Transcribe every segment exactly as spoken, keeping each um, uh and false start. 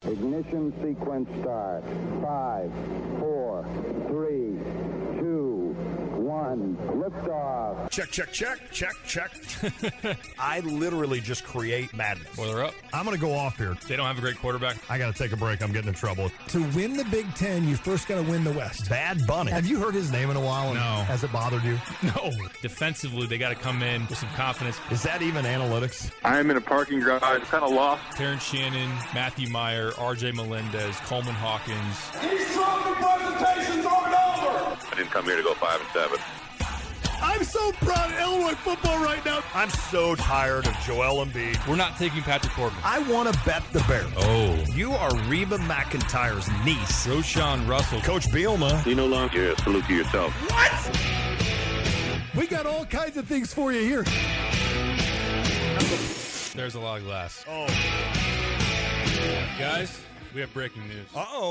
Ignition sequence start. Five, four, three, two, one. Liftoff. Check, check, check, check, check. I literally just create madness. Well, they're up. I'm going to go off here. They don't have a great quarterback. I got to take a break. I'm getting in trouble. To win the Big Ten, you first got to win the West. Bad Bunny. Have you heard his name in a while? No. Has it bothered you? No. Defensively, they got to come in with some confidence. Is that even analytics? I'm in a parking garage, kind of lost. Terrence Shannon, Matthew Meyer, R J Melendez, Coleman Hawkins. These trophy presentations aren't over. I didn't come here to go five and seven. I'm so proud of Illinois football right now. I'm so tired of Joel Embiid. We're not taking Patrick Corbin. I want to bet the Bears. Oh. You are Reba McEntire's niece. Roshan Russell. Coach Bielema. You no longer salute to yourself. What? We got all kinds of things for you here. There's a lot of glass. Oh. Guys, we have breaking news. Uh-oh.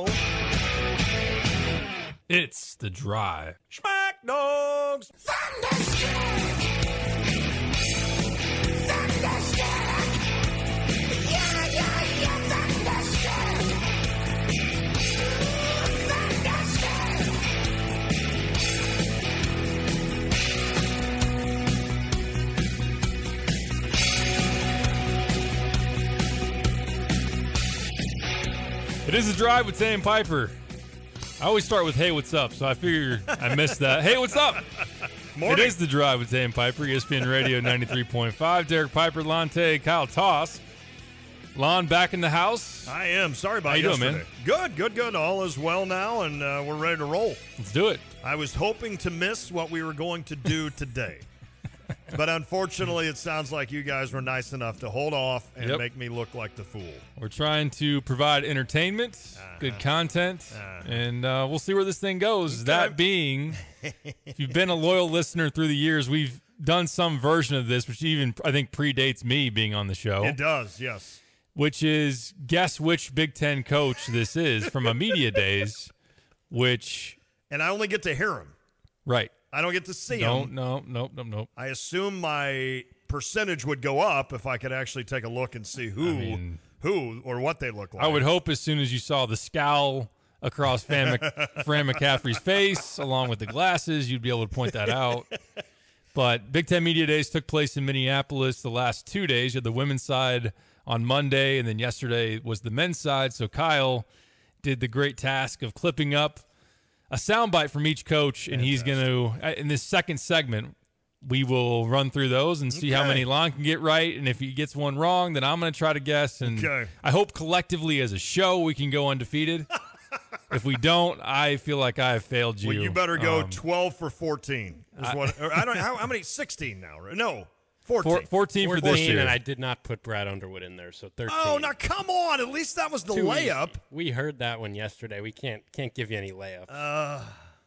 It's The Drive. Smack Dogs. Thunderstruck. Thunderstruck. Yeah, yeah, yeah, thunderstruck. It is The Drive with Sam Piper. I always start with, hey, what's up? So I figure I missed that. Hey, what's up? Morning. It is The Drive with Dan Piper, E S P N Radio ninety-three point five. Derek Piper, Lonte, Kyle Toss. Lon back in the house. I am. Sorry about How you yesterday. doing, man? Good, good, good. All is well now, and uh, we're ready to roll. Let's do it. I was hoping to miss what we were going to do today. But unfortunately, it sounds like you guys were nice enough to hold off and Yep. make me look like the fool. We're trying to provide entertainment, Uh-huh. good content, Uh-huh. and uh, we'll see where this thing goes. Okay. That being, if you've been a loyal listener through the years, we've done some version of this, which even I think predates me being on the show. It does, yes. Which is guess which Big Ten coach this is from a media days, which And I only get to hear him. right. I don't get to see No, him. no, nope, nope, nope. I assume my percentage would go up if I could actually take a look and see who, I mean, who or what they look like. I would hope as soon as you saw the scowl across Fran, Mc, Fran McCaffrey's face, along with the glasses, you'd be able to point that out. But Big Ten Media Days took place in Minneapolis the last two days. You had the women's side on Monday, and then yesterday was the men's side. So Kyle did the great task of clipping up a soundbite from each coach, and he's going to, in this second segment, we will run through those and see how Okay. many Lon can get right. And if he gets one wrong, then I'm going to try to guess. And Okay. I hope collectively as a show we can go undefeated. If we don't, I feel like I have failed you. Well, you better go Um, twelve for fourteen. Is I- what, or I don't how, how many? sixteen now, right? No, fourteen. four, fourteen for this fourteen, year. and I did not put Brad Underwood in there, so thirteen. Oh, now come on! At least that was the Too layup. easy. We heard that one yesterday. We can't can't give you any layups. Uh,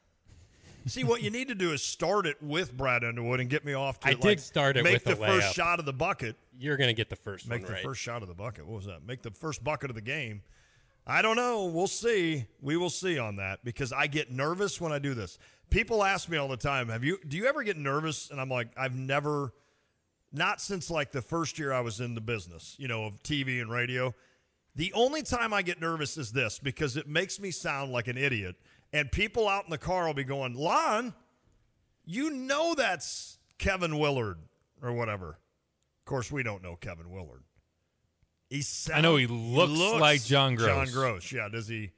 see, what you need to do is start it with Brad Underwood and get me off to I like, did start it make with the a first layup. shot of the bucket. You're gonna get the first Make one the right. first shot of the bucket. What was that? Make the first bucket of the game. I don't know. We'll see. We will see on that because I get nervous when I do this. People ask me all the time, "Have you? Do you ever get nervous?" And I'm like, "I've never, not since like the first year I was in the business, you know, of T V and radio. The only time I get nervous is this because it makes me sound like an idiot, and people out in the car will be going, "Lon, you know that's Kevin Willard or whatever." Of course, we don't know Kevin Willard. He sound, I know he looks like John Gross. John Gross, yeah. Does he?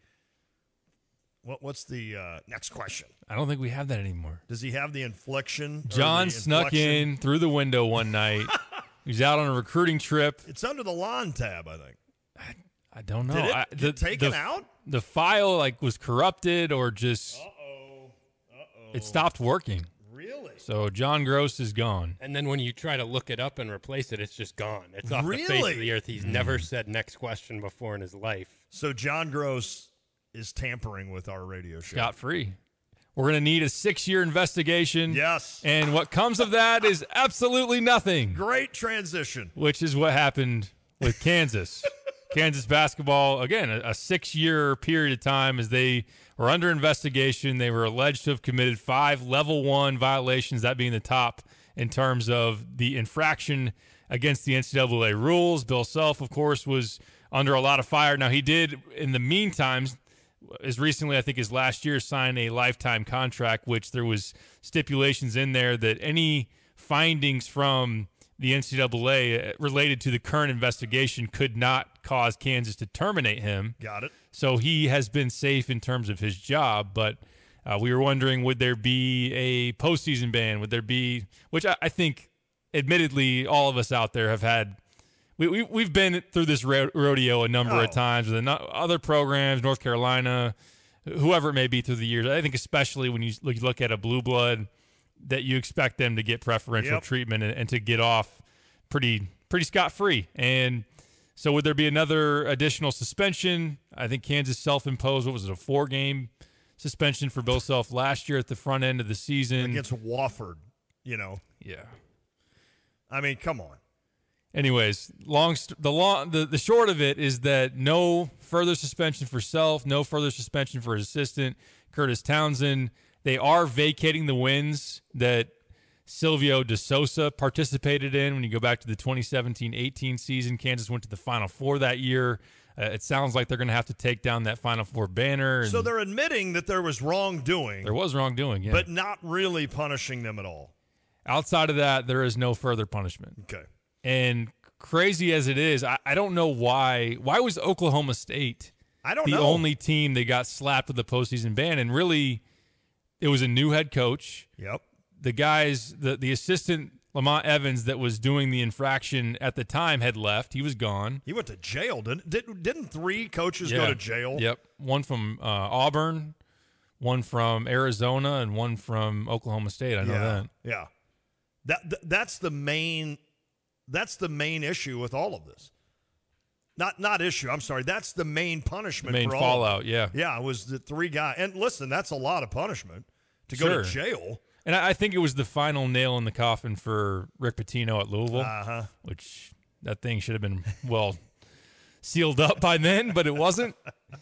What What's the uh, next question? I don't think we have that anymore. Does he have the inflection? or John the snuck inflection? in through the window one night. He was out on a recruiting trip. It's under the lawn tab, I think. I don't know. Did it I, get taken the, out? The file like was corrupted or just Uh-oh. Uh-oh. it stopped working. Really? So John Gross is gone. And then when you try to look it up and replace it, it's just gone. It's off the face Really? of the earth. He's never said next question before in his life. So John Gross is tampering with our radio show. Scot free. We're going to need a six-year investigation. Yes. And what comes of that is absolutely nothing. Great transition. Which is what happened with Kansas. Kansas basketball, again, a, a six-year period of time as they were under investigation. They were alleged to have committed five level one violations, that being the top in terms of the infraction against the N C double A rules. Bill Self, of course, was under a lot of fire. Now, he did, in the meantime, as recently, I think, as last year, sign a lifetime contract, which there was stipulations in there that any findings from the N C double A related to the current investigation could not cause Kansas to terminate him. Got it. So he has been safe in terms of his job, but uh, we were wondering, would there be a postseason ban? Would there be, which I, I think, admittedly, all of us out there have had. We, we, we've been through this ro- rodeo a number Oh. of times with ano- other programs, North Carolina, whoever it may be through the years. I think especially when you look, look at a blue blood, that you expect them to get preferential Yep. treatment and, and to get off pretty pretty scot-free. And so would there be another additional suspension? I think Kansas self-imposed, what was it, a four-game suspension for Bill Self last year at the front end of the season. Against Wofford, you know. Yeah. I mean, come on. Anyways, long st- the long the, the short of it is that no further suspension for Self, no further suspension for his assistant, Curtis Townsend. They are vacating the wins that Silvio De Sousa participated in. When you go back to the twenty seventeen eighteen season, Kansas went to the Final Four that year. Uh, it sounds like they're going to have to take down that Final Four banner. And So they're admitting that there was wrongdoing, there was wrongdoing, yeah. but not really punishing them at all. Outside of that, there is no further punishment. Okay. And crazy as it is, I, I don't know why. Why was Oklahoma State I don't the know. only team that got slapped with the postseason ban? And really, it was a new head coach. Yep. The guys, the, the assistant, Lamont Evans, that was doing the infraction at the time had left. He was gone. He went to jail, didn't didn't, didn't three coaches Yeah. go to jail? Yep. One from uh, Auburn, one from Arizona, and one from Oklahoma State. I know yeah. that. Yeah. That, that that's the main that's the main issue with all of this. Not not issue, I'm sorry. That's the main punishment The main for all of fallout, it. yeah. Yeah, it was the three guys. And listen, that's a lot of punishment to go Sure. to jail. And I I think it was the final nail in the coffin for Rick Pitino at Louisville, Uh-huh. which that thing should have been, well, sealed up by then, but it wasn't.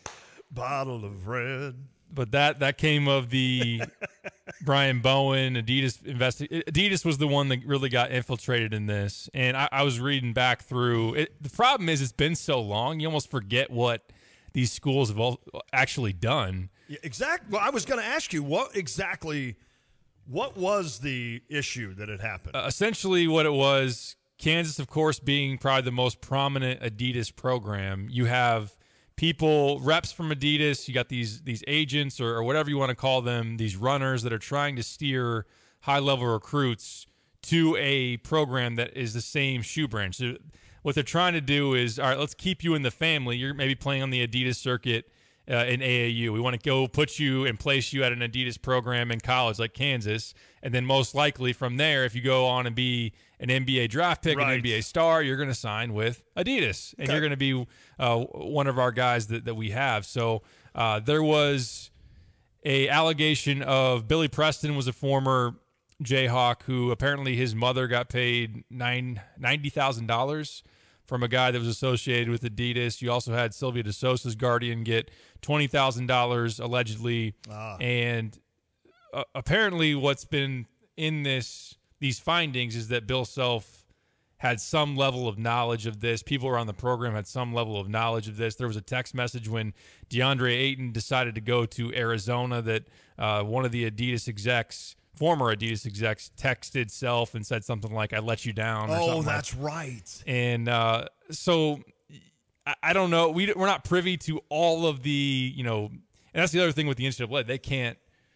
Bottle of red. But that that came of the Brian Bowen Adidas investi- Adidas was the one that really got infiltrated in this. And I, I was reading back through it. The problem is it's been so long, you almost forget what these schools have all actually done. Yeah, exactly. Well, I was going to ask you what exactly what was the issue that had happened? Uh, essentially, what it was, Kansas, of course, being probably the most prominent Adidas program. You have people, reps from Adidas. You got these these agents or, or whatever you want to call them, these runners that are trying to steer high-level recruits to a program that is the same shoe brand. So what they're trying to do is, all right, let's keep you in the family. You're maybe playing on the Adidas circuit uh, in A A U. We want to go put you and place you at an Adidas program in college like Kansas, and then most likely from there, if you go on and be an N B A draft pick, Right. an N B A star, you're going to sign with Adidas, and Okay. you're going to be uh, one of our guys that, that we have. So uh, there was a allegation of Billy Preston was a former Jayhawk who apparently his mother got paid nine ninety thousand dollars from a guy that was associated with Adidas. You also had Sylvia De Sousa's guardian get twenty thousand dollars allegedly, Ah. and uh, apparently what's been in this these findings is that Bill Self had some level of knowledge of this. People around the program had some level of knowledge of this. There was a text message when DeAndre Ayton decided to go to Arizona that uh, one of the Adidas execs, former Adidas execs, texted Self and said something like, "I let you down." Or Oh, something like that's right. and uh, so I, I don't know. We, we're not privy to all of the, you know, and that's the other thing with the N C double A. They can't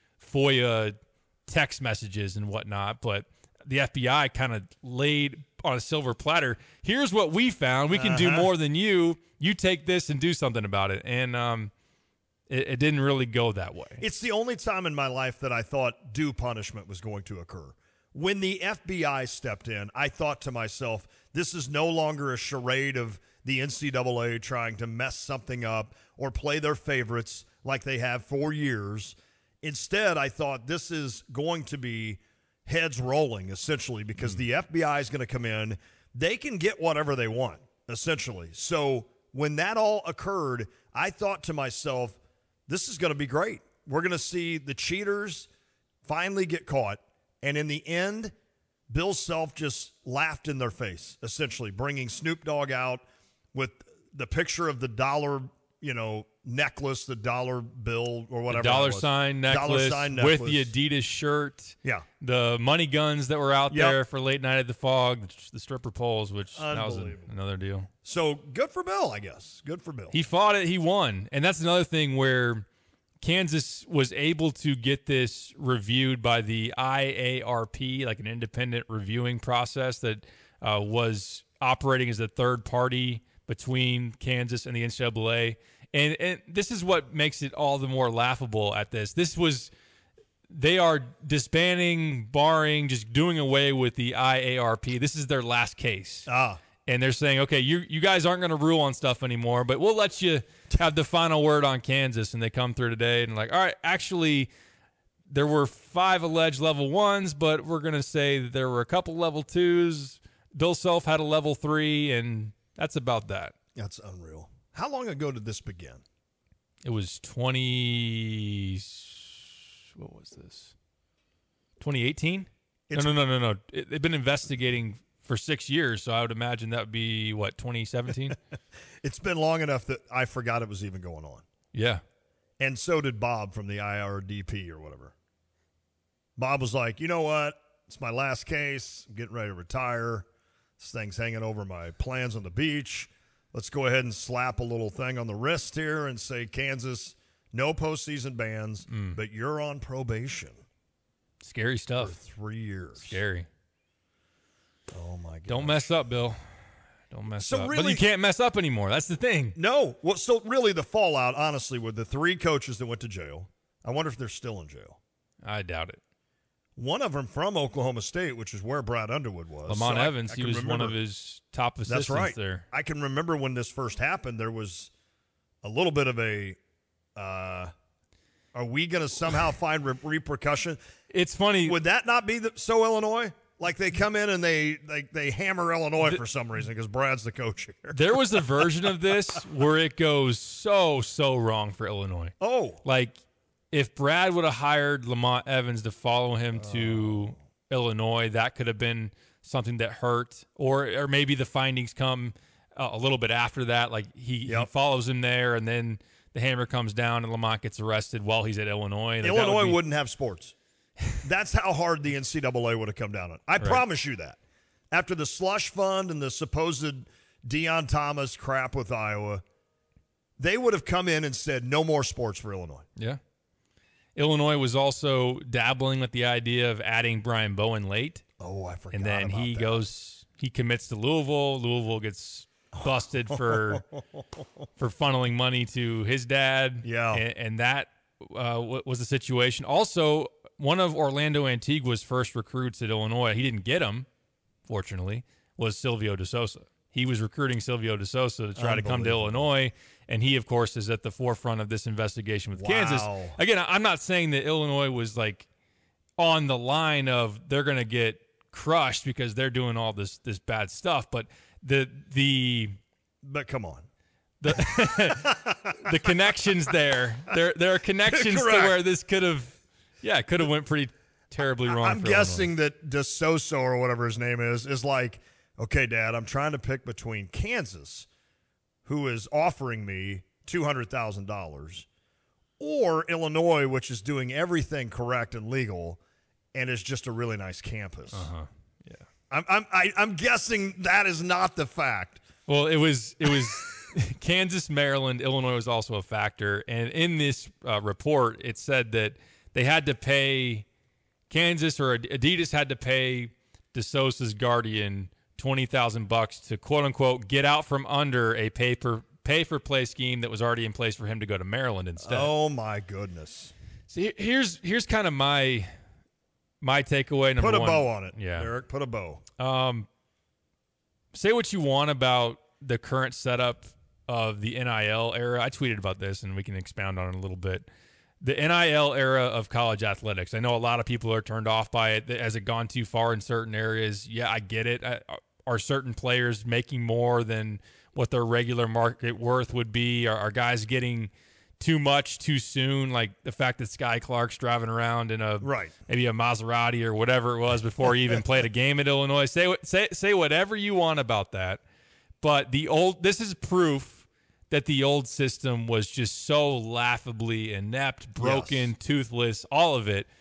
FOIA text messages and whatnot, but the F B I kind of laid on a silver platter. Here's what we found. We can do Uh-huh. more than you. You take this and do something about it. And um, it, it didn't really go that way. It's the only time in my life that I thought due punishment was going to occur. When the F B I stepped in, I thought to myself, this is no longer a charade of the N C double A trying to mess something up or play their favorites like they have for years. Instead, I thought this is going to be heads rolling, essentially, because the F B I is going to come in. They can get whatever they want, essentially. So when that all occurred, I thought to myself, this is going to be great. We're going to see the cheaters finally get caught. And in the end, Bill Self just laughed in their face, essentially, bringing Snoop Dogg out with the picture of the dollar, you know, necklace, the dollar bill or whatever. The dollar that was. sign necklace, dollar sign with necklace. the Adidas shirt. Yeah. The money guns that were out Yep. there for late night at the Fog, the, the stripper poles, which that was a, Unbelievable. another deal. So good for Bill, I guess. Good for Bill. He fought it. He won. And that's another thing where Kansas was able to get this reviewed by the I A R P, like an independent reviewing process that uh, was operating as a third party between Kansas and the N C double A. And, and this is what makes it all the more laughable at this. This was – they are disbanding, barring, just doing away with the I A R P. This is their last case. Ah. And they're saying, okay, you you guys aren't going to rule on stuff anymore, but we'll let you have the final word on Kansas. And they come through today and like, all right, actually, there were five alleged level ones, but we're going to say that there were a couple level twos. Bill Self had a level three, and that's about that. That's unreal. How long ago did this begin? It was twenty. What was this? twenty eighteen? No, no, no, no, no. It, they've been investigating for six years, so I would imagine that would be, what, twenty seventeen? It's been long enough that I forgot it was even going on. Yeah. And so did Bob from the I R D P or whatever. Bob was like, you know what? It's my last case. I'm getting ready to retire. This thing's hanging over my plans on the beach. Let's go ahead and slap a little thing on the wrist here and say, Kansas, no postseason bans, Mm. but you're on probation Scary for stuff. three years. Scary. Oh, my God. Don't mess up, Bill. Don't mess So up. But really- you can't mess up anymore. That's the thing. No. Well, so really the fallout, honestly, with the three coaches that went to jail, I wonder if they're still in jail. I doubt it. One of them from Oklahoma State, which is where Brad Underwood was. Lamont So I- Evans, I he can was one remember- of his top assistants That's right. there. I can remember when this first happened, there was a little bit of a, uh, are we going to somehow find re- repercussion? It's funny. Would that not be the, so Illinois? Like they come in and they they, they hammer Illinois for some reason because Brad's the coach here. There was a version of this where it goes so, so wrong for Illinois. Oh. Like, if Brad would have hired Lamont Evans to follow him to Illinois, that could have been something that hurt. Or or maybe the findings come uh, a little bit after that. Like, he, he Yep. follows him there, and then the hammer comes down, and Lamont gets arrested while he's at Illinois. Like, that Illinois would be- wouldn't have sports. That's how hard the N C double A would have come down on. I promise you that. After the slush fund and the supposed Deion Thomas crap with Iowa, they would have come in and said no more sports for Illinois. Yeah. Illinois was also dabbling with the idea of adding Brian Bowen late. Oh, I forgot And then about he that. goes, he commits to Louisville. Louisville gets busted for for funneling money to his dad. Yeah. And, and that uh, wa- was the situation. Also, one of Orlando Antigua's first recruits at Illinois, he didn't get him, fortunately, was Silvio De Sosa. He was recruiting Silvio De Sosa to try to come to Unbelievable. Illinois, and he, of course, is at the forefront of this investigation with Kansas. Wow. Again, I'm not saying that Illinois was like on the line of they're going to get crushed because they're doing all this this bad stuff, but the the But come on. the the connections there, there there are connections to Correct. where this could have, yeah, it could have went pretty terribly wrong. I'm for guessing that De Sosa or whatever his name is is like, okay, Dad, I'm trying to pick between Kansas, who is offering me two hundred thousand dollars, or Illinois, which is doing everything correct and legal and is just a really nice campus. Uh-huh. Yeah. I'm I'm I, I'm guessing that is not the fact. Well, it was it was Kansas, Maryland, Illinois was also a factor, and in this uh, report, it said that they had to pay Kansas or Adidas had to pay De Sosa's guardian twenty thousand bucks to quote unquote get out from under a pay per pay for play scheme that was already in place for him to go to Maryland instead. Oh my goodness! See, here's here's kind of my my takeaway. Number Put a one. bow on it, Yeah. Eric. Put a bow. Um, say what you want about the current setup of the N I L era. I tweeted about this, and we can expound on it a little bit. The N I L era of college athletics. I know a lot of people are turned off by it. Has it gone too far in certain areas? Yeah, I get it. I, are certain players making more than what their regular market worth would be? Are, are guys getting too much too soon? Like the fact that Sky Clark's driving around in a Right. maybe a Maserati or whatever it was before he even played a game at Illinois. Say what say say whatever you want about that. But the old this is proof that the old system was just so laughably inept, broken, Yes. toothless, all of it.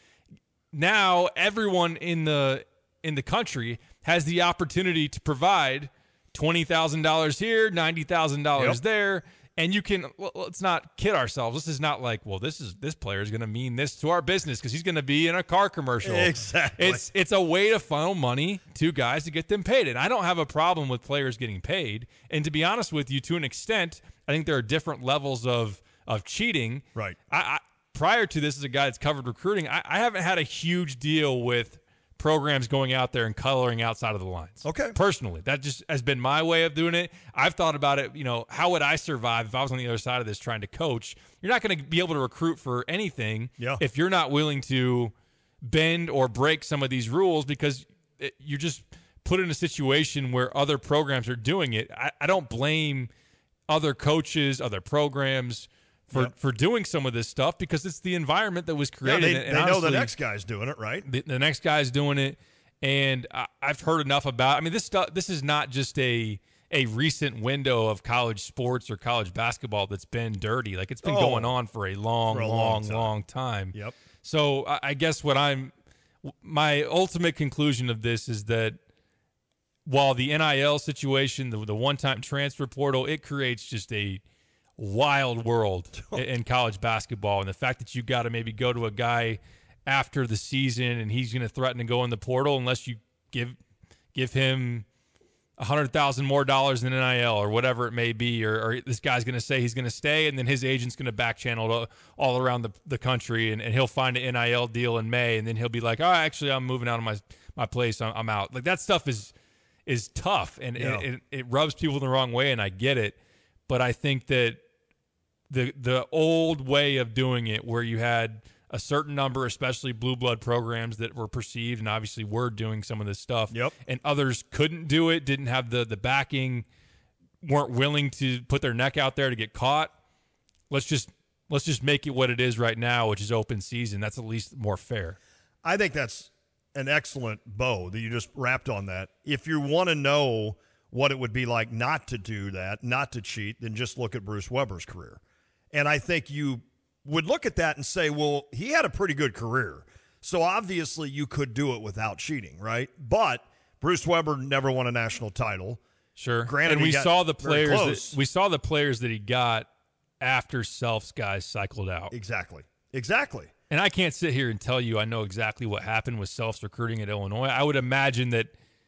Now everyone in the in the country has the opportunity to provide twenty thousand dollars here, ninety thousand dollars Yep. there. And you can, well, let's not kid ourselves. This is not like, well, this is this player is going to mean this to our business because he's going to be in a car commercial. Exactly. It's it's a way to funnel money to guys to get them paid. And I don't have a problem with players getting paid. And to be honest with you, to an extent, I think there are different levels of of cheating. Right. I, I prior to this, as a guy that's covered recruiting, I, I haven't had a huge deal with programs going out there and coloring outside of the lines. Okay. Personally, that just has been my way of doing it. I've thought about it, you know, how would I survive if I was on the other side of this trying to coach? You're not going to be able to recruit for anything Yeah. if you're not willing to bend or break some of these rules because it, you're just put in a situation where other programs are doing it. I, I don't blame other coaches, other programs for, Yep. for doing some of this stuff because it's the environment that was Yeah, created. they And they know the honestly, next guy's doing it, right? the, the next guy's doing it, and I, I've heard enough about. I mean, this stuff. This is not just a a recent window of college sports or college basketball that's been dirty. Like it's been Oh, going on for a long, for a long, long time. long time. Yep. So I, I guess what I'm, my ultimate conclusion of this is that while the N I L situation, the, the one-time transfer portal, it creates just a wild world in, in college basketball. And the fact that you got to maybe go to a guy after the season and he's going to threaten to go in the portal unless you give give him a hundred thousand more dollars in N I L or whatever it may be, or, or this guy's going to say he's going to stay, and then his agent's going to back channel to, all around the, the country, and, and he'll find an N I L deal in May, and then he'll be like, oh, actually, I'm moving out of my my place, I'm, I'm out. Like that stuff is is tough, and Yeah. it, it, it rubs people the wrong way, and I get it, but I think that the the old way of doing it, where you had a certain number, especially blue blood programs that were perceived and obviously were doing some of this stuff, Yep. and others couldn't do it, didn't have the the backing, weren't willing to put their neck out there to get caught. Let's just let's just make it what it is right now, which is open season. That's at least more fair. I think that's an excellent bow that you just wrapped on that. If you want to know what it would be like not to do that, not to cheat, then just look at Bruce Weber's career. And I think you would look at that and say, well, he had a pretty good career. So obviously you could do it without cheating, right? But Bruce Weber never won a national title. Sure. Granted, and he we got saw the very players close. that, we saw the players that he got after Self's guys cycled out. Exactly. Exactly. And I can't sit here and tell you I know exactly what happened with Self's recruiting at Illinois. I would imagine that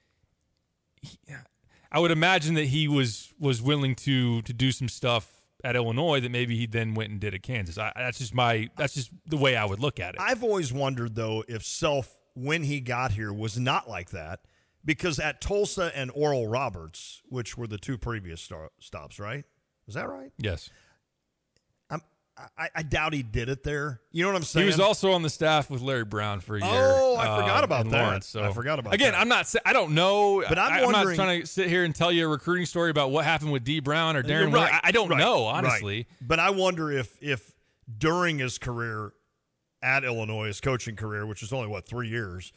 he, I would imagine that he was was willing to to do some stuff at Illinois that maybe he then went and did at Kansas. I, that's just my that's just the way I would look at it. I've always wondered, though, if Self, when he got here, was not like that. Because at Tulsa and Oral Roberts, which were the two previous star- stops, right? Is that right? Yes. I'm, I, I doubt he did it there. You know what I'm saying? He was also on the staff with Larry Brown for a year. Oh, I uh, forgot about in that. Lawrence, so. I forgot about Again, that. I'm not. sa- I don't know. But I'm I, I'm wondering- not trying to sit here and tell you a recruiting story about what happened with D. Brown or You're Darren. Miller. right, I, I don't right, know, right. honestly. But I wonder if if during his career at Illinois, his coaching career, which is only, what, three years,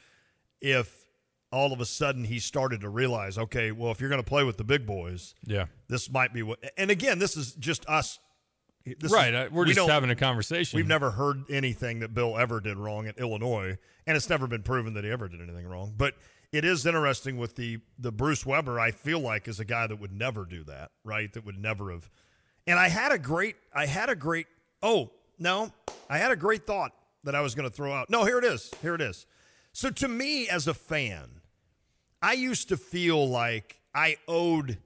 if all of a sudden he started to realize, okay, well, if you're going to play with the big boys, Yeah. this might be what – and again, this is just us. This Right. is- uh, we're we just don't- having a conversation. We've never heard anything that Bill ever did wrong at Illinois, and it's never been proven that he ever did anything wrong. But it is interesting with the the Bruce Weber, I feel like, is a guy that would never do that, right? That would never have. And I had a great – I had a great – oh, no. I had a great thought that I was going to throw out. No, here it is. Here it is. So to me as a fan, I used to feel like I owed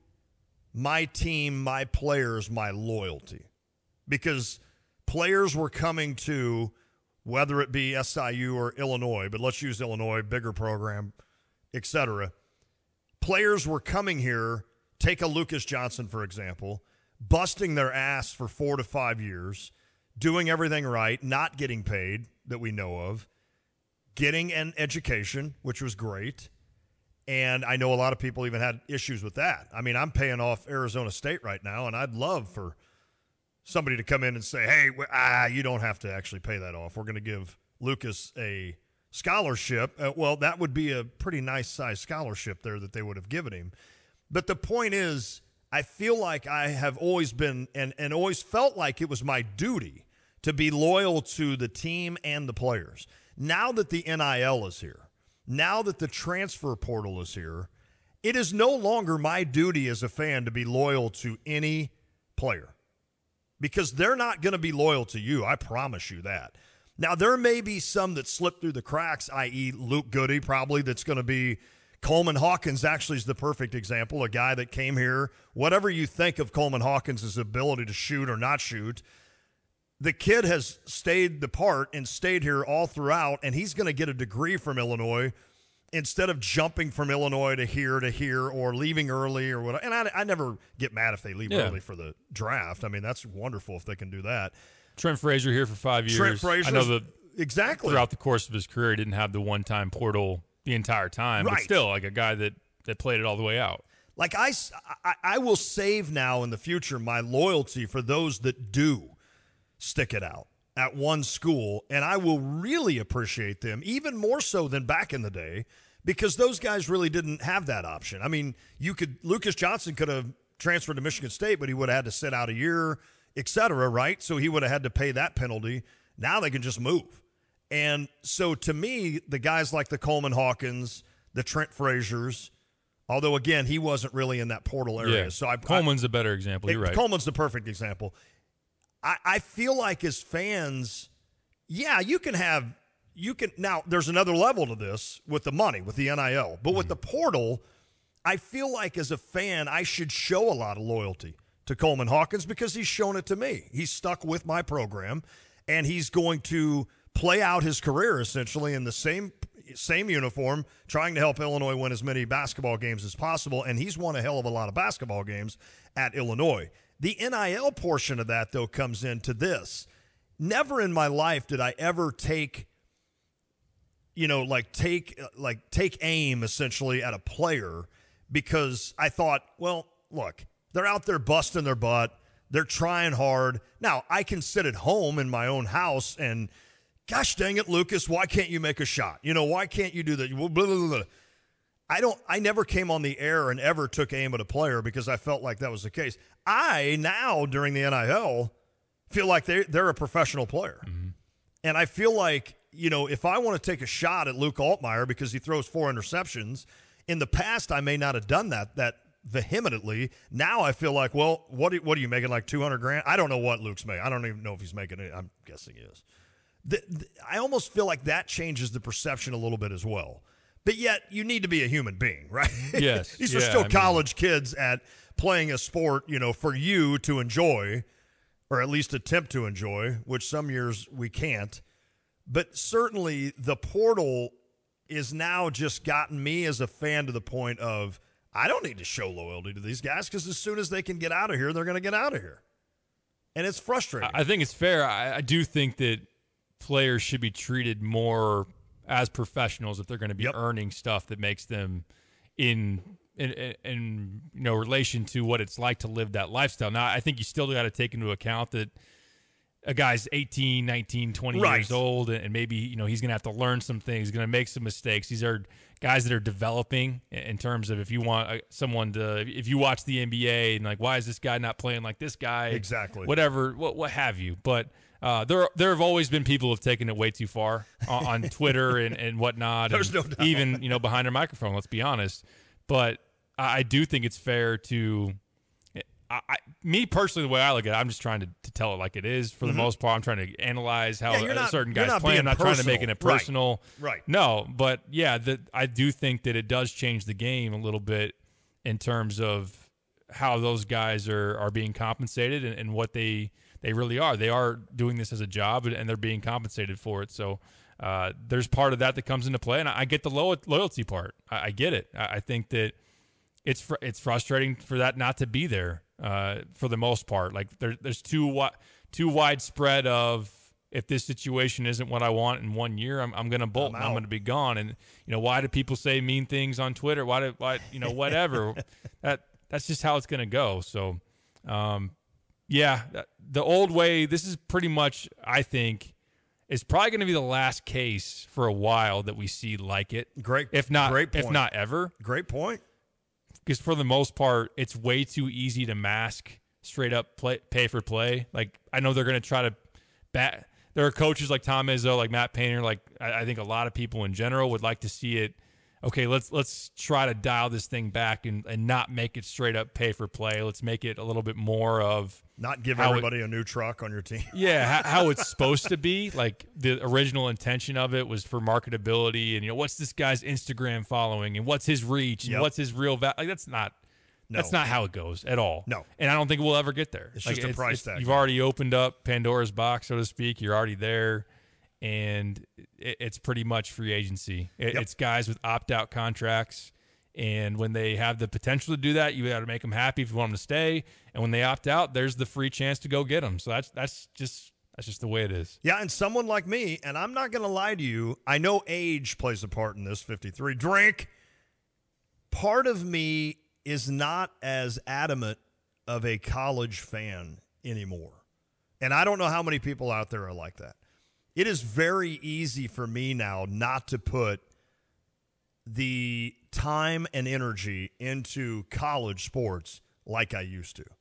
my team, my players, my loyalty. Because players were coming to, whether it be S I U or Illinois, but let's use Illinois, bigger program, et cetera. Players were coming here, take a Lucas Johnson, for example, busting their ass for four to five years, doing everything right, not getting paid that we know of, getting an education, which was great. And I know a lot of people even had issues with that. I mean, I'm paying off Arizona State right now, and I'd love for somebody to come in and say, hey, we- ah, you don't have to actually pay that off. We're going to give Lucas a scholarship. Uh, well, that would be a pretty nice size scholarship there that they would have given him. But the point is, I feel like I have always been and, and always felt like it was my duty to be loyal to the team and the players. Now that the N I L is here, now that the transfer portal is here, it is no longer my duty as a fan to be loyal to any player because they're not going to be loyal to you. I promise you that. Now, there may be some that slip through the cracks, that is. Luke Goody probably that's going to be Coleman Hawkins actually is the perfect example, a guy that came here. Whatever you think of Coleman Hawkins' ability to shoot or not shoot, the kid has stayed the part and stayed here all throughout, and he's going to get a degree from Illinois instead of jumping from Illinois to here to here or leaving early or whatever. And I, I never get mad if they leave yeah. early for the draft. I mean, that's wonderful if they can do that. Trent Frazier here for five years. Trent Frazier. I know that exactly. throughout the course of his career, he didn't have the one-time portal the entire time. Right. But still, like a guy that, that played it all the way out. Like I, I, I will save now in the future my loyalty for those that do stick it out at one school, and I will really appreciate them even more so than back in the day because those guys really didn't have that option. I mean, you could Lucas Johnson could have transferred to Michigan State, but he would have had to sit out a year, et cetera, right? So he would have had to pay that penalty. Now they can just move. And so to me, the guys like the Coleman Hawkins, the Trent Fraziers, although, again, he wasn't really in that portal area. Yeah. So I, Coleman's I, a better example. You're right. Coleman's the perfect example. I, I feel like as fans, yeah, you can have – you can now there's another level to this with the money, with the N I L. But mm-hmm. with the portal, I feel like as a fan, I should show a lot of loyalty to Coleman Hawkins because he's shown it to me. He's stuck with my program, and he's going to play out his career essentially in the same same uniform, trying to help Illinois win as many basketball games as possible, and he's won a hell of a lot of basketball games at Illinois. The N I L portion of that, though, comes into this. Never in my life did I ever take, you know, like take like take aim essentially at a player because I thought, well, look, they're out there busting their butt. They're trying hard. Now, I can sit at home in my own house and, gosh dang it, Lucas, why can't you make a shot? You know, why can't you do that? Blah, blah, blah, blah. I don't. I never came on the air and ever took aim at a player because I felt like that was the case. I now, during the N I L, feel like they're, they're a professional player. Mm-hmm. And I feel like, you know, if I want to take a shot at Luke Altmaier because he throws four interceptions, in the past I may not have done that that vehemently. Now I feel like, well, what, what are you making, like two hundred grand? I don't know what Luke's making. I don't even know if he's making it. I'm guessing he is. The, the, I almost feel like that changes the perception a little bit as well. But yet, you need to be a human being, right? Yes. These yeah, are still I college mean, kids at playing a sport, you know, for you to enjoy, or at least attempt to enjoy, which some years we can't. But certainly, the portal is now just gotten me as a fan to the point of, I don't need to show loyalty to these guys because as soon as they can get out of here, they're going to get out of here. And it's frustrating. I think it's fair. I, I do think that players should be treated more as professionals if they're going to be yep. earning stuff that makes them in, in in in you know relation to what it's like to live that lifestyle. Now, I think you still got to take into account that a guy's eighteen, nineteen, twenty right. years old, and maybe you know he's going to have to learn some things, going to make some mistakes. These are guys that are developing in terms of if you want someone to, if you watch the N B A and like, why is this guy not playing like this guy? Exactly. Whatever, what what have you. But Uh, there, there have always been people who have taken it way too far on, on Twitter and, and whatnot. There's and no doubt. Even, you know, behind a microphone, let's be honest. But I, I do think it's fair to, I, I, me personally, the way I look at it, I'm just trying to, to tell it like it is for the mm-hmm. most part. I'm trying to analyze how yeah, a not, certain guy's not playing. I'm not personal. trying to make it personal. Right. right. No, but yeah, the, I do think that it does change the game a little bit in terms of how those guys are, are being compensated and, and what they – They really are. They are doing this as a job, and they're being compensated for it. So uh, there's part of that that comes into play, and I get the lo- loyalty part. I, I get it. I, I think that it's fr- it's frustrating for that not to be there uh, for the most part. Like there, there's too wi- too widespread of if this situation isn't what I want in one year, I'm I'm going to bolt. I'm, I'm going to be gone. And you know, why do people say mean things on Twitter? Why do why you know whatever? that that's just how it's going to go. So. Um, Yeah, the old way, this is pretty much, I think, is probably going to be the last case for a while that we see like it. Great. If not, great point. if not ever. Great point. because for the most part, it's way too easy to mask straight up play, pay for play. Like, I know they're going to try to bat. There are coaches like Tom Izzo, like Matt Painter, like I, I think a lot of people in general would like to see it. Okay, let's let's try to dial this thing back and, and not make it straight up pay for play. Let's make it a little bit more of not give how everybody it, a new truck on your team. Yeah, how, how it's supposed to be. Like the original intention of it was for marketability, and you know what's this guy's Instagram following, and what's his reach, and Yep. what's his real value. Like that's not No. that's not how it goes at all. No. And I don't think we'll ever get there. It's Like, just a price tag. You've already opened up Pandora's box, so to speak. You're already there. And it, it's pretty much free agency. It, Yep. It's guys with opt-out contracts, and when they have the potential to do that, you got to make them happy if you want them to stay. And when they opt out, there's the free chance to go get them. So that's that's just that's just the way it is. Yeah, and someone like me, and I'm not going to lie to you, I know age plays a part in this. fifty-three drink. Part of me is not as adamant of a college fan anymore, and I don't know how many people out there are like that. It is very easy for me now not to put the time and energy into college sports like I used to.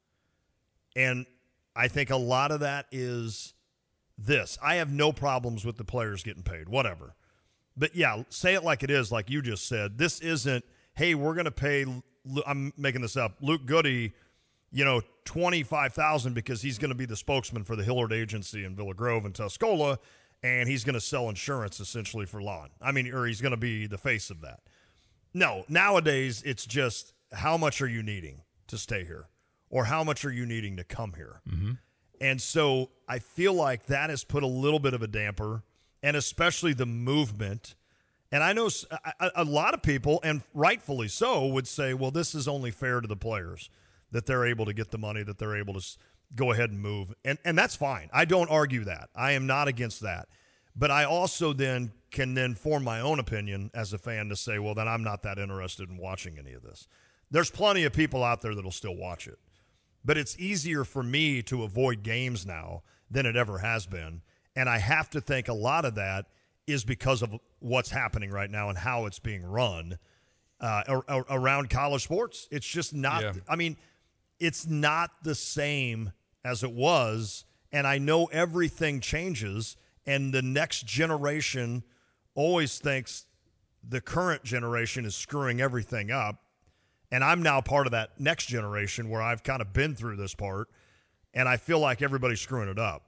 And I think a lot of that is this. I have no problems with the players getting paid, whatever. But, yeah, say it like it is, like you just said. This isn't, hey, we're going to pay, I'm making this up, Luke Goody, you know, twenty-five thousand dollars because he's going to be the spokesman for the Hillard Agency in Villa Grove and Tuscola, and he's going to sell insurance essentially for lawn. I mean, or he's going to be the face of that. No, nowadays it's just how much are you needing to stay here, or how much are you needing to come here? Mm-hmm. And so I feel like that has put a little bit of a damper, and especially the movement. And I know a, a lot of people, and rightfully so, would say, well, this is only fair to the players that they're able to get the money, that they're able to go ahead and move. And and that's fine. I don't argue that. I am not against that. But I also then can then form my own opinion as a fan to say, well, then I'm not that interested in watching any of this. There's plenty of people out there that'll still watch it. But it's easier for me to avoid games now than it ever has been. And I have to think a lot of that is because of what's happening right now and how it's being run uh, ar- ar- around college sports. It's just not Yeah. – I mean, it's not the same as it was, and I know everything changes, and the next generation always thinks the current generation is screwing everything up, and I'm now part of that next generation where I've kind of been through this part, and I feel like everybody's screwing it up.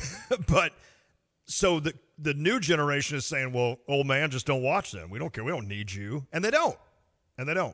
But so the the new generation is saying, well, old man, just don't watch them. We don't care. We don't need you. And they don't. And they don't.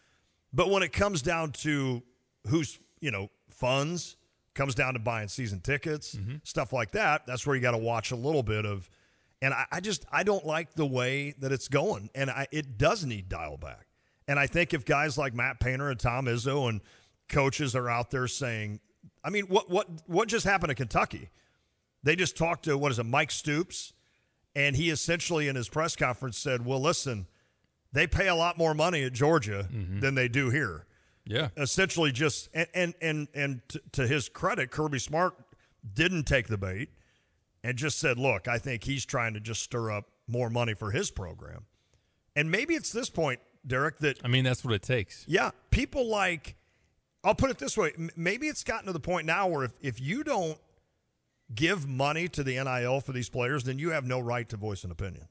But when it comes down to who's, you know, funds, comes down to buying season tickets, Mm-hmm. stuff like that, that's where you got to watch a little bit of. And I, I just, I don't like the way that it's going. And I, it does need dial back. And I think if guys like Matt Painter and Tom Izzo and coaches are out there saying, I mean, what what what just happened to Kentucky? They just talked to, what is it, Mike Stoops, and he essentially in his press conference said, well, listen, they pay a lot more money at Georgia Mm-hmm. than they do here. Yeah. Essentially just, and and and, and t- to his credit, Kirby Smart didn't take the bait and just said, look, I think he's trying to just stir up more money for his program. And maybe it's this point, Derek, that I mean, that's what it takes. yeah, people like, I'll put it this way. M- maybe it's gotten to the point now where if, if you don't give money to the N I L for these players, then you have no right to voice an opinion.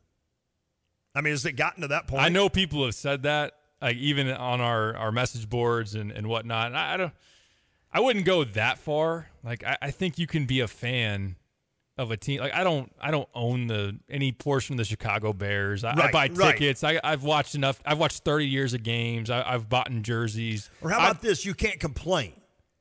I mean, has it gotten to that point? I know people have said that, like even on our, our message boards and, and whatnot. And I, I don't, I wouldn't go that far. Like I, I think you can be a fan of a team. Like I don't, I don't own the any portion of the Chicago Bears. I, I Right, buy right. tickets. I, I've watched enough. I've watched thirty years of games. I, I've bought in jerseys. Or how about this? You can't complain.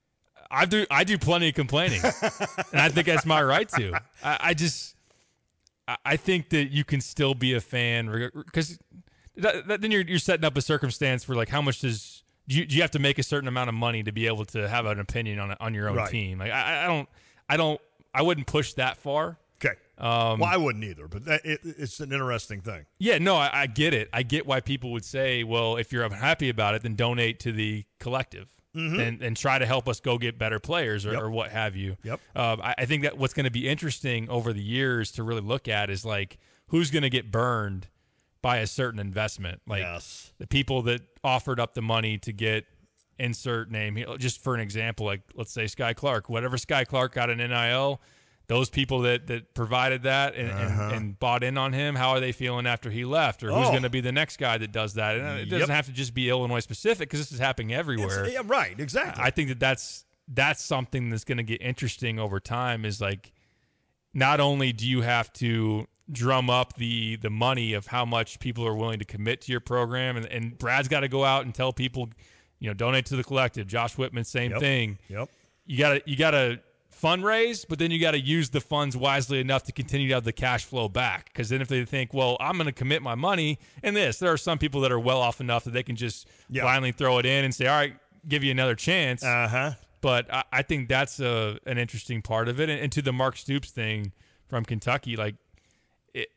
I do. I do plenty of complaining, and I think that's my right to. I, I just, I, I think that you can still be a fan because then you're you're setting up a circumstance where like how much does do you, do you have to make a certain amount of money to be able to have an opinion on on your own Right. team? Like I, I don't, I don't, I wouldn't push that far. Okay. Um, well, I wouldn't either, but that, it, it's an interesting thing. Yeah, no, I, I get it. I get why people would say, well, if you're unhappy about it, then donate to the collective. Mm-hmm. And, and try to help us go get better players or, Yep. or what have you. Yep. Um, I, I think that what's going to be interesting over the years to really look at is like who's going to get burned by a certain investment. Like yes. the people that offered up the money to get insert name, just for an example, like let's say Sky Clark, whatever Sky Clark got an N I L, those people that, that provided that and, uh-huh. and, and bought in on him, how are they feeling after he left? Or who's oh. going to be the next guy that does that? And it doesn't yep. have to just be Illinois specific because this is happening everywhere. It's, yeah, right, exactly. I think that that's, that's something that's going to get interesting over time is like, not only do you have to drum up the the money of how much people are willing to commit to your program, and, and Brad's got to go out and tell people, you know, donate to the collective. Josh Whitman, same yep. thing. Yep. You gotta you gotta fundraise, but then you gotta use the funds wisely enough to continue to have the cash flow back. Because then if they think, well, I'm gonna commit my money in this, there are some people that are well off enough that they can just yep. blindly throw it in and say, all right, give you another chance. Uh huh. But I, I think that's a, an interesting part of it. And, and to the Mark Stoops thing from Kentucky, like, it,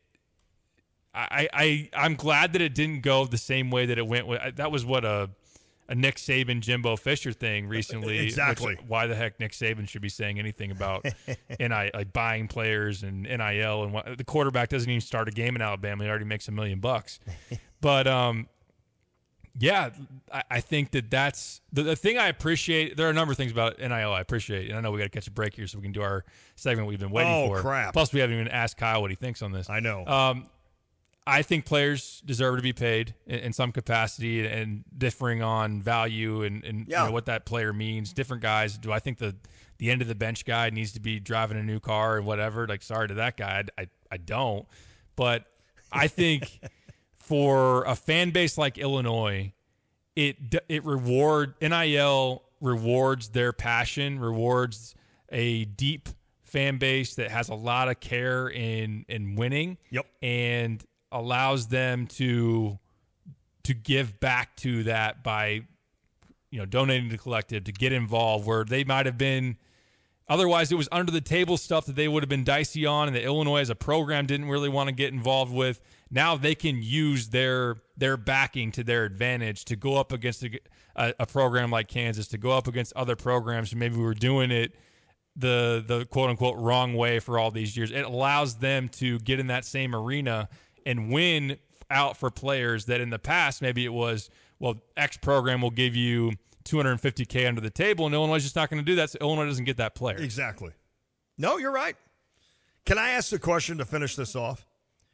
I, I, I'm glad that it didn't go the same way that it went. With, that was what a, a Nick Saban, Jimbo Fisher thing recently. Exactly. Which, why the heck Nick Saban should be saying anything about N I, like buying players and N I L, and what, the quarterback doesn't even start a game in Alabama. He already makes a million bucks. But, um, yeah, I, I think that that's the, the thing I appreciate. There are a number of things about N I L I appreciate, and I know we got to catch a break here so we can do our segment we've been waiting oh, for. Oh, crap. Plus, we haven't even asked Kyle what he thinks on this. I know. Um, I think players deserve to be paid in, in some capacity, and differing on value and, and yeah. you know, what that player means. Different guys. Do I think the the end of the bench guy needs to be driving a new car and whatever? Like, sorry to that guy, I I, I don't. But I think for a fan base like Illinois, it it reward N I L rewards their passion, rewards a deep fan base that has a lot of care in in winning. Yep. And allows them to to give back to that by, you know, donating to the collective, to get involved where they might have been otherwise it was under the table stuff that they would have been dicey on, and that Illinois as a program didn't really want to get involved with. Now they can use their their backing to their advantage to go up against a, a, a program like Kansas, to go up against other programs who maybe were doing it the the quote unquote wrong way for all these years. It allows them to get in that same arena and win out for players that in the past maybe it was, well, X program will give you two hundred fifty K under the table, and Illinois is just not going to do that, so Illinois doesn't get that player. Exactly. No, you're right. Can I ask a question to finish this off?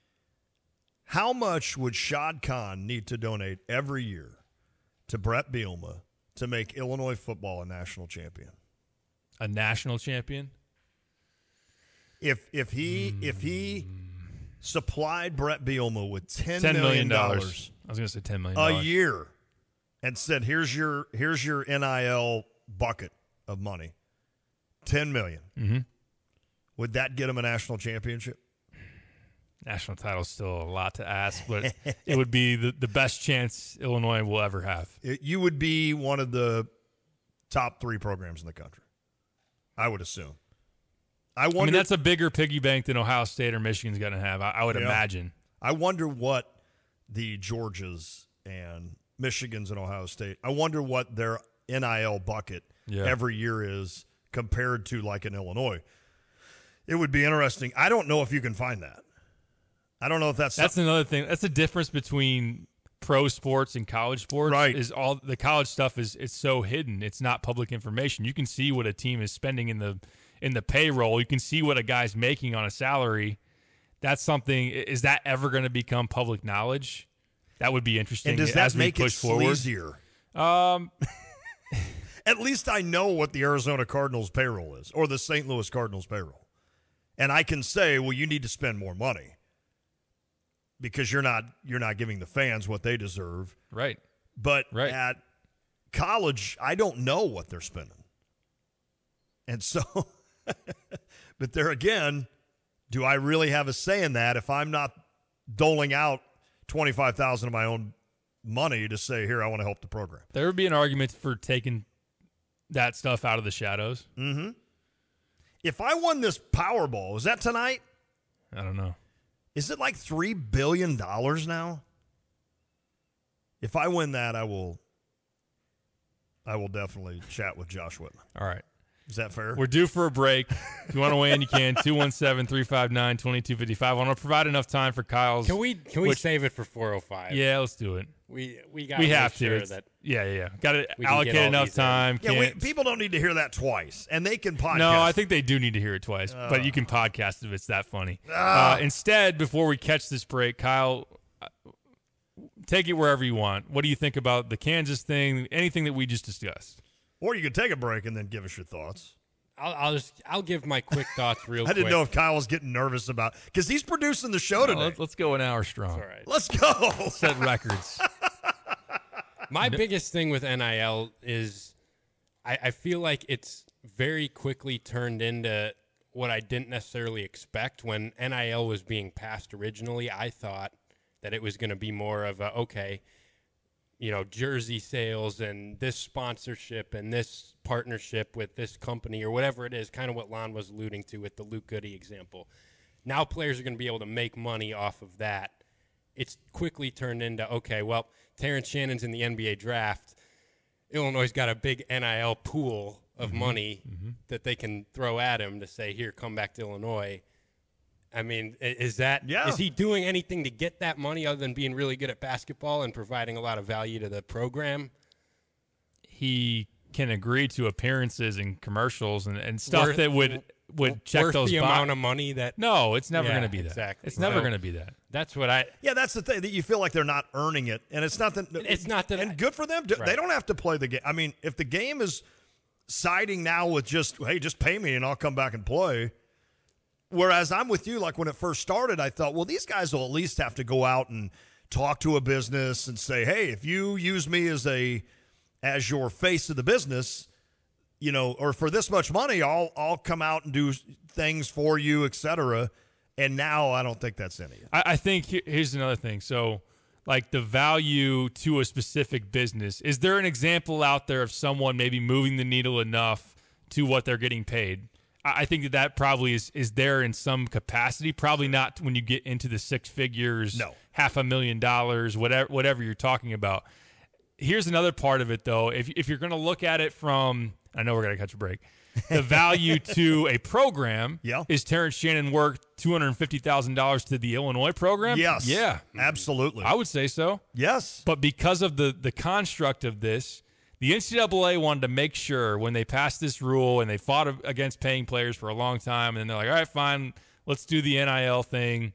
How much would Shad Khan need to donate every year to Brett Bielema to make Illinois football a national champion? A national champion? If if he mm. if he supplied Brett Bielema with ten, ten million million dollars, I was going to say ten million dollars a year, and said, "Here's your here's your N I L bucket of money, ten million." Mm-hmm. Would that get him a national championship? National title is still a lot to ask, but it would be the, the best chance Illinois will ever have. It, you would be one of the top three programs in the country, I would assume. I, wonder, I mean, that's a bigger piggy bank than Ohio State or Michigan's going to have, I, I would yeah. imagine. I wonder what the Georgias and Michigans and Ohio State, I wonder what their N I L bucket yeah. every year is compared to like in Illinois. It would be interesting. I don't know if you can find that. I don't know if that's that's something. another thing. That's the difference between pro sports and college sports. Right. Is all the college stuff is it's so hidden. It's not public information. You can see what a team is spending in the in the payroll. You can see what a guy's making on a salary. That's something. Is that ever going to become public knowledge? That would be interesting. And does as that we make push it forward. sleazier? Um, At least I know what the Arizona Cardinals payroll is, or the Saint Louis Cardinals payroll, and I can say, well, you need to spend more money because you're not you're not giving the fans what they deserve. Right. But right. at college, I don't know what they're spending, and so. But there again, do I really have a say in that if I'm not doling out twenty-five thousand dollars of my own money to say, here, I want to help the program? There would be an argument for taking that stuff out of the shadows. Mm-hmm. If I won this Powerball, is that tonight? I don't know. Is it like three billion dollars now? If I win that, I will I will definitely chat with Josh Whitman. All right. Is that fair? We're due for a break. If you want to weigh in, you can. two one seven, three five nine, two two five five. I want to provide enough time for Kyle's. Can we can we which, save it for four oh five? Yeah, let's do it. We we got We have sure to. It's- that yeah, yeah, yeah. Got to we can allocate get all enough these in. time. yeah, we, Can't- people don't need to hear that twice, and they can podcast. No, I think they do need to hear it twice, but you can podcast if it's that funny. Uh, instead, before we catch this break, Kyle, uh, take it wherever you want. What do you think about the Kansas thing? Anything that we just discussed? Or you could take a break and then give us your thoughts. I'll, I'll just I'll give my quick thoughts real I quick. didn't know if Kyle was getting nervous about because he's producing the show today. Let's, let's go an hour strong. All right. Let's go. Set records. My biggest thing with N I L is I, I feel like it's very quickly turned into what I didn't necessarily expect. When N I L was being passed originally, I thought that it was going to be more of a, okay, you know, jersey sales and this sponsorship and this partnership with this company or whatever it is, kind of what Lon was alluding to with the Luke Goody example. Now players are going to be able to make money off of that. It's quickly turned into, okay, well, Terrence Shannon's in the N B A draft. Illinois' got a big N I L pool of Mm-hmm. money that they can throw at him to say, here, come back to Illinois. I mean, i- is that Yeah. is he doing anything to get that money other than being really good at basketball and providing a lot of value to the program? He can agree to appearances and commercials and, and stuff Worth- that would would check Worth those the bo- amount of money that No, it's never Yeah, going to be that. exactly. It's never So- going to be that. that's what I Yeah, that's the thing that you feel like they're not earning it, and it's not that. It's not that- and good for them. They Right. don't have to play the game. I mean, if the game is siding now with just hey, just pay me and I'll come back and play. Whereas I'm with you, like when it first started, I thought, well, these guys will at least have to go out and talk to a business and say, hey, if you use me as a as your face of the business, you know, or for this much money, I'll I'll come out and do things for you, et cetera. And now I don't think that's any. I, I think here, here's another thing. So, like the value to a specific business. Is there an example out there of someone maybe moving the needle enough to what they're getting paid? I, I think that that probably is, is there in some capacity. Probably not when you get into the six figures, No. half a million dollars, whatever whatever you're talking about. Here's another part of it, though. If if you're going to look at it from, I know we're going to catch a break. The value to a program Yeah. is Terrence Shannon worth two hundred fifty thousand dollars to the Illinois program? Yes. Yeah. Absolutely. I would say so. yes. But because of the, the construct of this, the N C double A wanted to make sure when they passed this rule and they fought against paying players for a long time, and then they're like, all right, fine, let's do the N I L thing.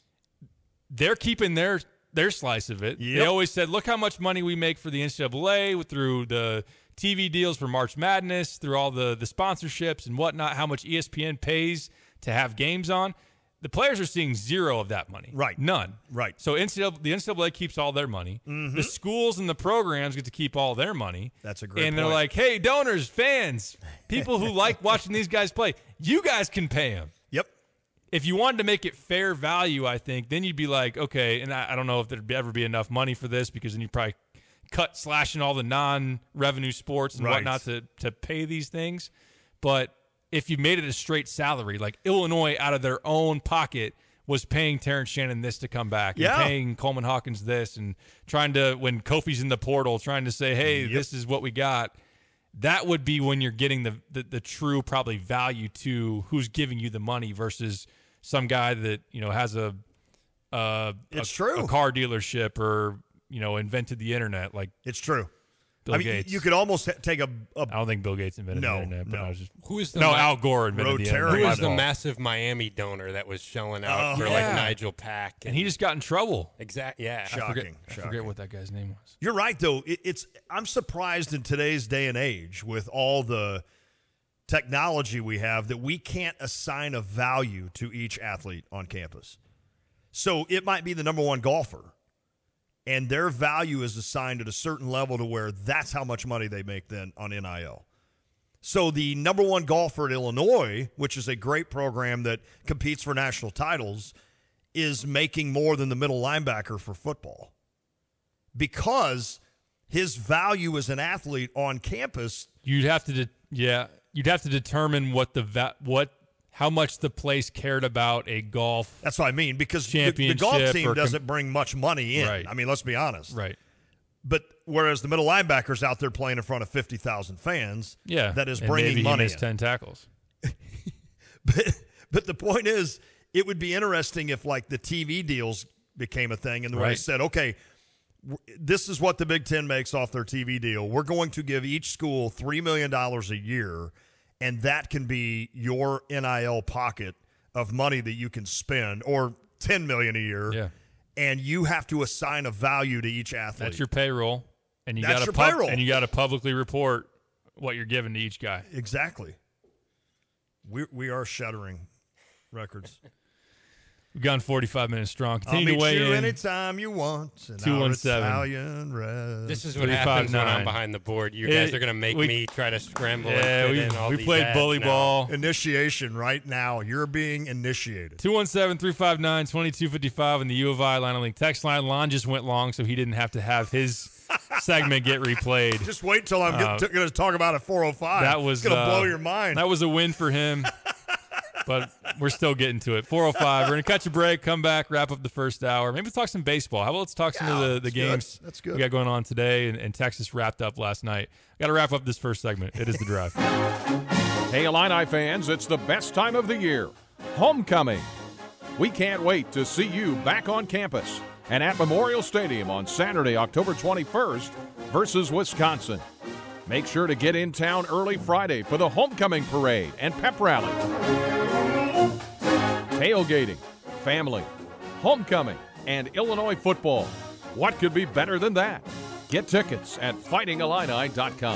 They're keeping their their slice of it. They Yep. always said, look how much money we make for the N C double A through the T V deals for March Madness, through all the, the sponsorships and whatnot, how much E S P N pays to have games on. The players are seeing zero of that money. Right. None. Right. So N C double A, the N C double A keeps all their money. The schools and the programs get to keep all their money. That's a great And they're point. like, hey, donors, fans, people who like watching these guys play, you guys can pay them. Yep. If you wanted to make it fair value, I think, then you'd be like, okay, and I, I don't know if there'd ever be enough money for this because then you'd probably cut slashing all the non-revenue sports and Right. whatnot to, to pay these things. But if you made it a straight salary, like Illinois out of their own pocket was paying Terrence Shannon this to come back Yeah. and paying Coleman Hawkins this and trying to, when Kofi's in the portal, trying to say, hey, Yep. this is what we got. That would be when you're getting the, the the true probably value to who's giving you the money versus some guy that, you know, has a uh, It's a, true. a car dealership or, you know, invented the internet like It's true. Bill I mean, Gates. you could almost ha- take a, a I don't think Bill Gates invented No, the internet, but no. I was just who is the no ma- Al Gore invented the Rotary. internet. who My is the fault. massive Miami donor that was showing out Oh, for yeah. like Nigel Pack and he just got in trouble. exact yeah I Shocking. forget, I Shocking. forget what that guy's name was. You're right, though. It, it's I'm surprised in today's day and age with all the technology we have that we can't assign a value to each athlete on campus. So it might be the number one golfer, and their value is assigned at a certain level to where that's how much money they make then on N I L. So the number one golfer at Illinois, which is a great program that competes for national titles, is making more than the middle linebacker for football because his value as an athlete on campus. You'd have to, de- yeah, you'd have to determine what the va- what how much the place cared about a golf. That's what I mean, because the, the golf Championship team or com- doesn't bring much money in. Right. I mean, let's be honest. Right. But whereas the middle linebacker's out there playing in front of fifty thousand fans, Yeah, that is and bringing maybe money he missed in. ten tackles. But, but the point is, it would be interesting if, like, the T V deals became a thing and the way they Right. said, okay, w- this is what the Big Ten makes off their T V deal. We're going to give each school three million dollars a year, and that can be your N I L pocket of money that you can spend, or ten million dollars a year. Yeah. And you have to assign a value to each athlete. That's your payroll, and you That's got your to pub- payroll. and you got to publicly report what you're giving to each guy. Exactly. We we are shattering records. We've gone forty-five minutes strong. Continue I'll to meet weigh you in. anytime you want. in two our one seven. Italian rest. This is what thirty-five happens when nine. I'm behind the board. You It- guys are going to make we- me try to scramble and Yeah, fit we, in all we these played ads bully now. ball. Initiation right now. You're being initiated. two one seven, three five nine, two two five five in the U of I Line of Link text line. Lon just went long, so he didn't have to have his segment get replayed. Just wait till I'm Uh, going to talk about a four oh five. That was it's going to uh, blow your mind. That was a win for him, but we're still getting to it. four oh five. We're going to catch a break, come back, wrap up the first hour. Maybe talk some baseball. How about let's talk some Yeah, of the, the that's games good. That's good. we got going on today, and, and Texas wrapped up last night. Got to wrap up this first segment. It is The Drive. Hey, Illini fans, it's the best time of the year, homecoming. We can't wait to see you back on campus and at Memorial Stadium on Saturday, October twenty-first versus Wisconsin. Make sure to get in town early Friday for the homecoming parade and pep rally. Tailgating, family, homecoming, and Illinois football. What could be better than that? Get tickets at fighting illini dot com.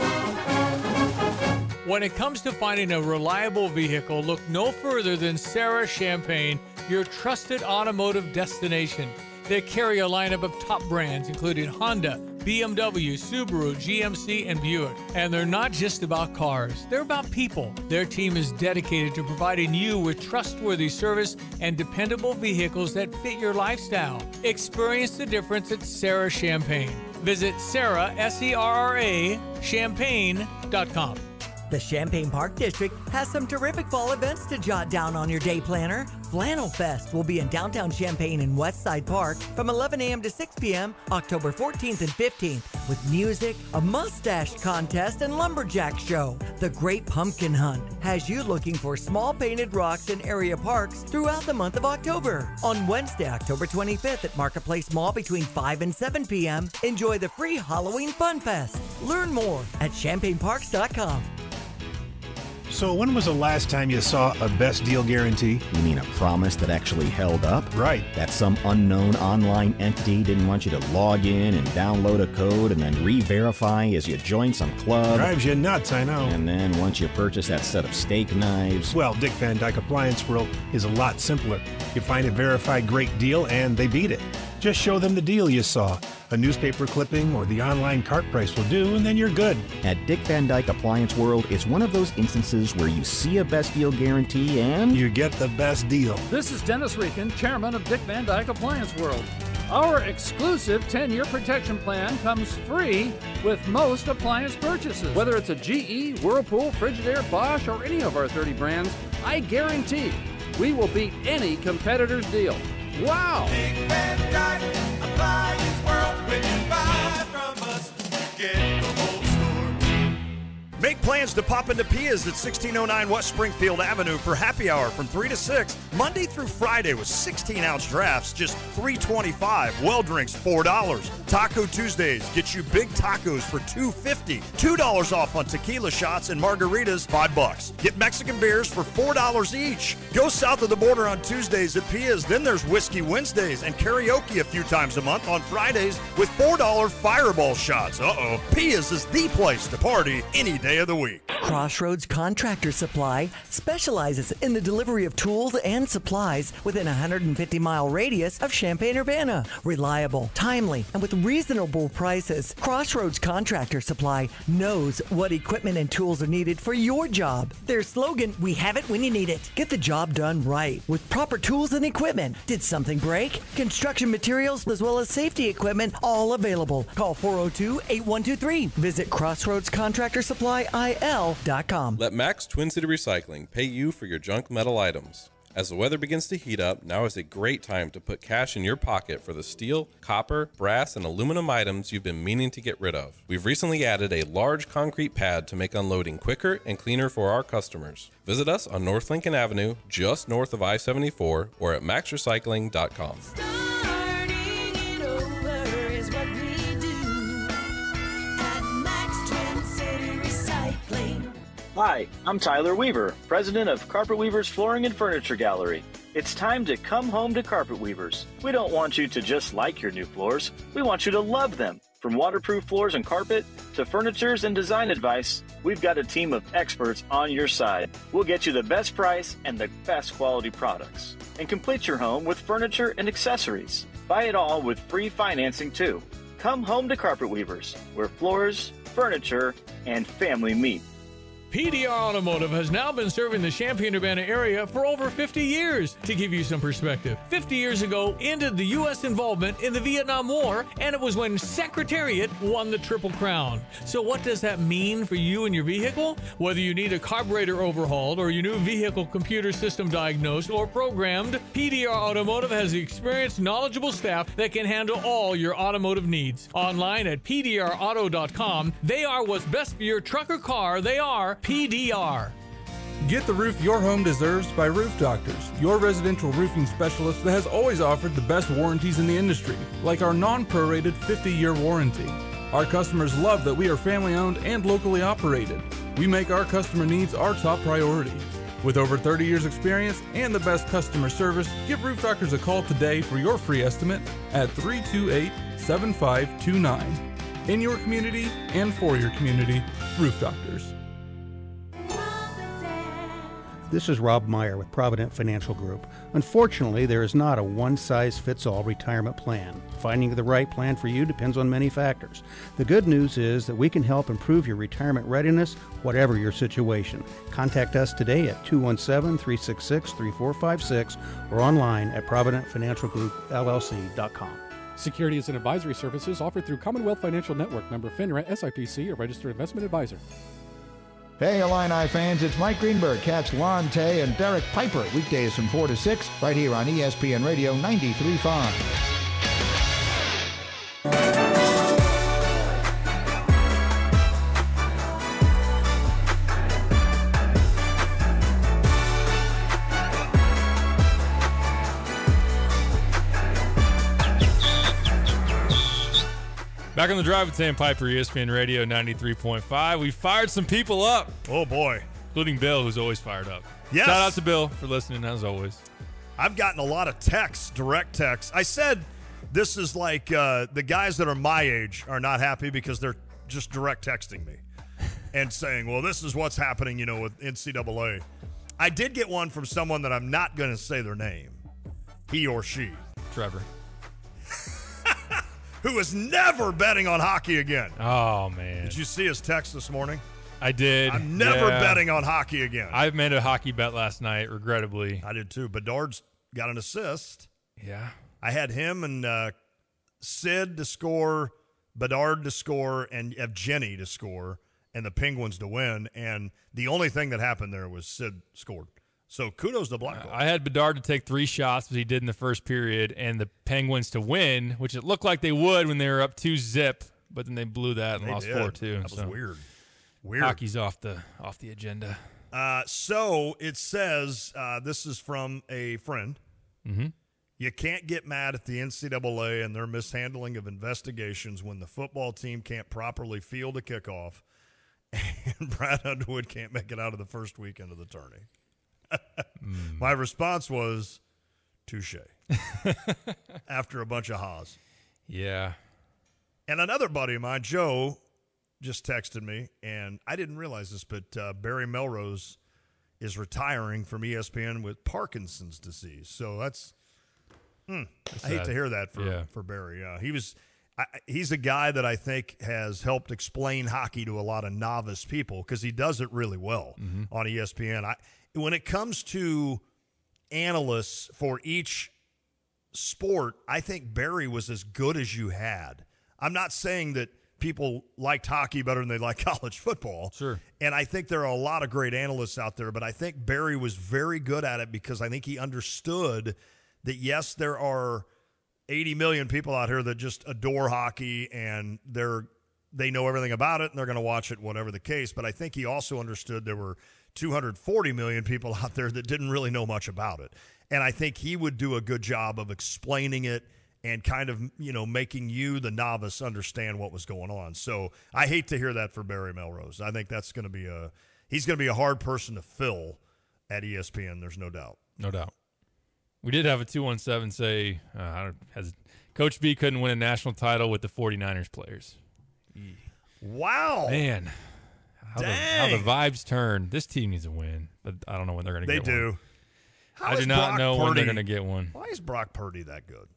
When it comes to finding a reliable vehicle, look no further than Sarah Champagne, your trusted automotive destination. They carry a lineup of top brands, including Honda, B M W, Subaru, G M C, and Buick. And they're not just about cars, they're about people. Their team is dedicated to providing you with trustworthy service and dependable vehicles that fit your lifestyle. Experience the difference at Sarah Champagne. Visit Sarah, S E R R A, champagne dot com. The Champaign Park District has some terrific fall events to jot down on your day planner. Flannel Fest will be in downtown Champaign in Westside Park from eleven a.m. to six p.m. October fourteenth and fifteenth with music, a mustache contest, and lumberjack show. The Great Pumpkin Hunt has you looking for small painted rocks in area parks throughout the month of October. On Wednesday, October twenty-fifth at Marketplace Mall between five and seven p.m., enjoy the free Halloween Fun Fest. Learn more at champaign parks dot com. So when was the last time you saw a best deal guarantee? You mean a promise that actually held up? Right. That some unknown online entity didn't want you to log in and download a code and then re-verify as you join some club. Drives you nuts, I know. And then once you purchase that set of steak knives. Well, Dick Van Dyke Appliance World is a lot simpler. You find a verified great deal and they beat it. Just show them the deal you saw. A newspaper clipping or the online cart price will do, and then you're good. At Dick Van Dyke Appliance World, it's one of those instances where you see a best deal guarantee and you get the best deal. This is Dennis Rieken, chairman of Dick Van Dyke Appliance World. Our exclusive ten-year protection plan comes free with most appliance purchases. Whether it's a G E, Whirlpool, Frigidaire, Bosch, or any of our thirty brands, I guarantee we will beat any competitor's deal. Wow! Dick Van Dyke Appliance World. When you buy from us, you get the whole store. Make plans to pop into Pia's at sixteen oh nine West Springfield Avenue for happy hour from three to six, Monday through Friday with sixteen ounce drafts, just three twenty-five. Well drinks, four dollars. Taco Tuesdays, get you big tacos for two fifty. two dollars off on tequila shots and margaritas, five bucks. Get Mexican beers for four dollars each. Go south of the border on Tuesdays at Pia's. Then there's Whiskey Wednesdays and karaoke a few times a month on Fridays with four dollar fireball shots. Uh-oh. Pia's is the place to party any day of the week. Crossroads Contractor Supply specializes in the delivery of tools and supplies within a one hundred fifty mile radius of Champaign-Urbana. Reliable, timely, and with reasonable prices, Crossroads Contractor Supply knows what equipment and tools are needed for your job. Their slogan, we have it when you need it. Get the job done right with proper tools and equipment. Did something break? Construction materials as well as safety equipment, all available. Call four oh two, eight one two three. Visit crossroads contractor supply I L dot com. Let Max Twin City Recycling pay you for your junk metal items. As the weather begins to heat up, now is a great time to put cash in your pocket for the steel, copper, brass, and aluminum items you've been meaning to get rid of. We've recently added a large concrete pad to make unloading quicker and cleaner for our customers. Visit us on North Lincoln Avenue, just north of I seventy-four, or at max recycling dot com. Hi, I'm Tyler Weaver, president of Carpet Weavers Flooring and Furniture Gallery. It's time to come home to Carpet Weavers. We don't want you to just like your new floors. We want you to love them. From waterproof floors and carpet to furnitures and design advice, we've got a team of experts on your side. We'll get you the best price and the best quality products. And complete your home with furniture and accessories. Buy it all with free financing too. Come home to Carpet Weavers, where floors, furniture, and family meet. P D R Automotive has now been serving the Champaign-Urbana area for over fifty years. To give you some perspective, fifty years ago ended the U S involvement in the Vietnam War, and it was when Secretariat won the Triple Crown. So what does that mean for you and your vehicle? Whether you need a carburetor overhauled or your new vehicle computer system diagnosed or programmed, P D R Automotive has the experienced, knowledgeable staff that can handle all your automotive needs. Online at P D R auto dot com, they are what's best for your truck or car. They are P D R. Get the roof your home deserves by Roof Doctors, your residential roofing specialist that has always offered the best warranties in the industry, like our non-prorated fifty-year warranty. Our customers love that we are family-owned and locally operated. We make our customer needs our top priority. With over thirty years experience and the best customer service, give Roof Doctors a call today for your free estimate at three two eight, seven five two nine. In your community and for your community, Roof Doctors. This is Rob Meyer with Provident Financial Group. Unfortunately, there is not a one-size-fits-all retirement plan. Finding the right plan for you depends on many factors. The good news is that we can help improve your retirement readiness, whatever your situation. Contact us today at two one seven, three six six, three four five six or online at provident financial group L L C dot com. Securities and advisory services offered through Commonwealth Financial Network, member FINRA, S I P C, a registered investment advisor. Hey, Illini fans, it's Mike Greenberg, Cats Lon Tay, and Derek Piper, weekdays from four to six, right here on E S P N Radio ninety-three point five. Back on the drive with Sam Piper, E S P N Radio ninety-three point five. We fired some people up. Oh, boy. Including Bill, who's always fired up. Yes. Shout out to Bill for listening, as always. I've gotten a lot of texts, direct texts. I said this is like uh, the guys that are my age are not happy because they're just direct texting me and saying, well, this is what's happening, you know, with N C double A. I did get one from someone that I'm not going to say their name, he or she. Trevor. Who is never betting on hockey again. Oh, man. Did you see his text this morning? I did. I'm never yeah. betting on hockey again. I made a hockey bet last night, regrettably. I did too. Bedard's got an assist. Yeah. I had him and uh, Sid to score, Bedard to score, and Evgeny to score, and the Penguins to win. And the only thing that happened there was Sid scored. So kudos to Blackhawks. I had Bedard to take three shots, as he did in the first period, and the Penguins to win, which it looked like they would when they were up two zip, but then they blew that and They lost did. four two. That was so weird. Weird. Hockey's off the off the agenda. Uh, so it says, uh, this is from a friend. Mm-hmm. You can't get mad at the N C double A and their mishandling of investigations when the football team can't properly field a kickoff and Brad Underwood can't make it out of the first weekend of the tourney. mm. My response was, touche. After a bunch of ha's. Yeah. And another buddy of mine, Joe, just texted me, and I didn't realize this, but uh, Barry Melrose is retiring from E S P N with Parkinson's disease. So that's, hmm, I hate sad. to hear that for, Yeah. for Barry. Uh, he was, I, he's a guy that I think has helped explain hockey to a lot of novice people because he does it really well Mhm. on E S P N. I, when it comes to analysts for each sport, I think Barry was as good as you had. I'm not saying that people liked hockey better than they like college football. Sure. And I think there are a lot of great analysts out there, but I think Barry was very good at it because I think he understood that, yes, there are eighty million people out here that just adore hockey and they're they know everything about it and they're going to watch it, whatever the case. But I think he also understood there were two hundred forty million people out there that didn't really know much about it. And I think he would do a good job of explaining it and kind of, you know, making you, the novice, understand what was going on. So I hate to hear that for Barry Melrose. I think that's going to be a he's going to be a hard person to fill at E S P N. There's no doubt. No doubt. We did have a two one seven say uh, has Coach B couldn't win a national title with the 49ers players. Wow. Man. How the, how the vibes turn. This team needs a win, but I don't know when they're going to They get do. one. How I is do not Brock know when they're Purdy- going to get one. Why is Brock Purdy that good?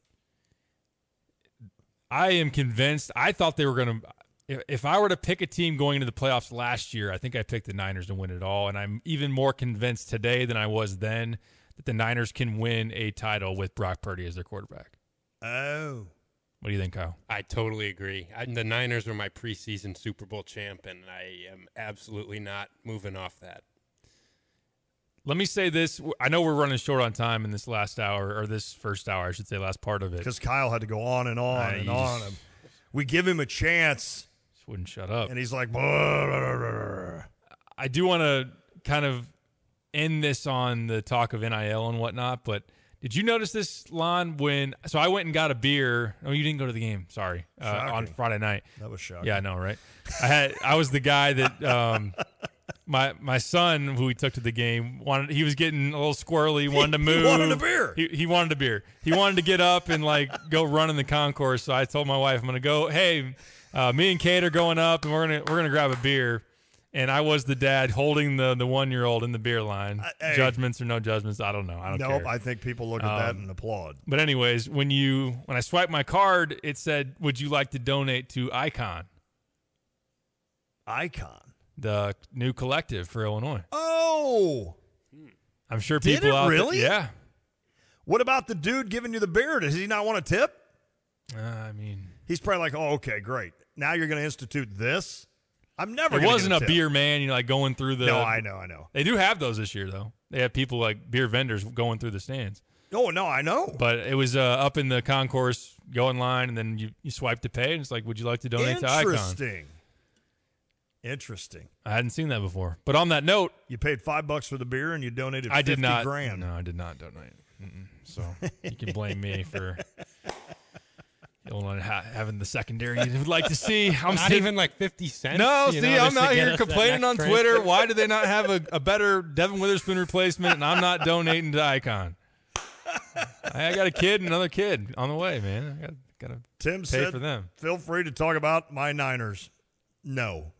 I am convinced. I thought they were going to if, if I were to pick a team going into the playoffs last year, I think I picked the Niners to win it all, and I'm even more convinced today than I was then that the Niners can win a title with Brock Purdy as their quarterback. Oh. What do you think, Kyle? I totally agree. I, the Niners were my preseason Super Bowl champ, and I am absolutely not moving off that. Let me say this. I know we're running short on time in this last hour, or this first hour, I should say, last part of it. Because Kyle had to go on and on Uh, and you on. just- We give him a chance. Just wouldn't shut up. And he's like, blah, blah, blah, blah. I do want to kind of end this on the talk of N I L and whatnot, but did you notice this, Lon, when – so I went and got a beer. Oh, you didn't go to the game. Sorry. Uh, on Shocking. Friday night. That was shocking. Yeah, I know, right? I had I was the guy that um, – my my son, who we took to the game, wanted. He was getting a little squirrely, wanted to He move. wanted a beer. He, he wanted a beer. He wanted to get up and, like, go run in the concourse. So I told my wife, I'm going to go, hey, uh, me and Kate are going up, and we're going to we're gonna grab a beer. And I was the dad holding the, the one-year-old in the beer line. hey. Judgments or no judgments, I don't know. I don't Nope, care. I think people look at that Um, and applaud. But anyways, when you when I swiped my card, it said, would you like to donate to Icon, Icon? the new collective for Illinois? Oh. I'm sure Did people it out really? there. Yeah. What about the dude giving you the beer? Does he not want a tip? Uh, I mean, He's probably like, oh, okay, great. Now you're going to institute this? I'm never it gonna wasn't get a tip. beer man, you know, like going through the. No, I know, I know. They do have those this year, though. They have people like beer vendors going through the stands. Oh, no, I know. But it was uh, up in the concourse, go in line, and then you, you swipe to pay, and it's like, would you like to donate to Icon? Interesting. Interesting. I hadn't seen that before. But on that note, You paid five bucks for the beer and you donated I fifty did not. grand. No, I did not donate. Mm-mm. So you can blame me for Illinois ha- having the secondary you would like to see. I'm Not sit- even like fifty cents. No, you see, know, I'm just to out get here us that complaining on next Twitter. transfer. Why do they not have a, a better Devin Witherspoon replacement, and I'm not donating to Icon? I got a kid and another kid on the way, man. I got got to Tim pay said, for them. feel free to talk about my Niners. No.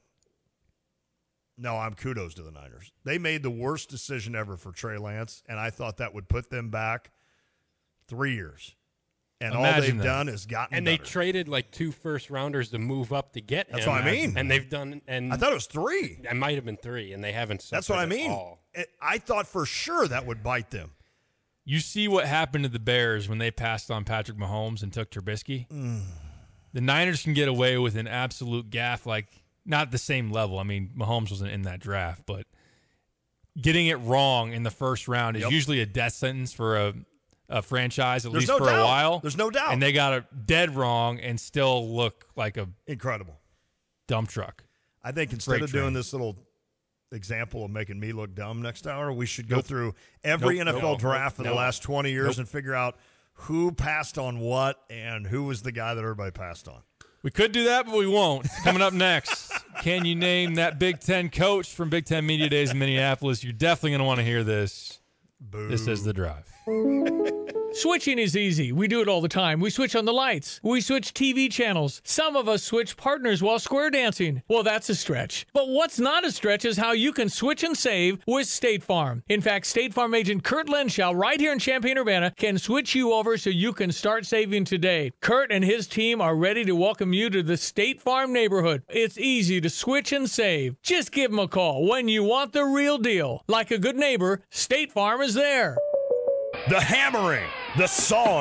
No, I'm kudos to the Niners. They made the worst decision ever for Trey Lance, and I thought that would put them back three years. And all Imagine they've that. done is gotten And they better. tred like two first rounders to move up to get That's him. what I mean. And they've done. And I thought it was three. It might have been three, and they haven't. That's what I suffered at mean. all. It- I thought for sure that would bite them. You see what happened to the Bears when they passed on Patrick Mahomes and took Trubisky? Mm. The Niners can get away with an absolute gaffe, like not the same level. I mean, Mahomes wasn't in that draft, but getting it wrong in the first round is Yep. usually a death sentence for a, a franchise, at There's least no for doubt. a while. There's no doubt. And they got it dead wrong and still look like a Incredible. dump truck. I think instead Freight of doing train. this little example of making me look dumb next hour, we should go through every Nope. N F L Nope. draft for the Nope. last twenty years Nope. and figure out who passed on what and who was the guy that everybody passed on. We could do that, but we won't. Coming up next, can you name that Big Ten coach from Big Ten Media Days in Minneapolis? You're definitely going to want to hear this. Boo. This is The Drive. Switching is easy. We do it all the time. We switch on the lights. We switch T V channels. Some of us switch partners while square dancing. Well, that's a stretch. But what's not a stretch is how you can switch and save with State Farm. In fact, State Farm agent Kurt Lenschow right here in Champaign-Urbana can switch you over so you can start saving today. Kurt and his team are ready to welcome you to the State Farm neighborhood. It's easy to switch and save. Just give them a call when you want the real deal. Like a good neighbor, State Farm is there. The hammering, the sawing,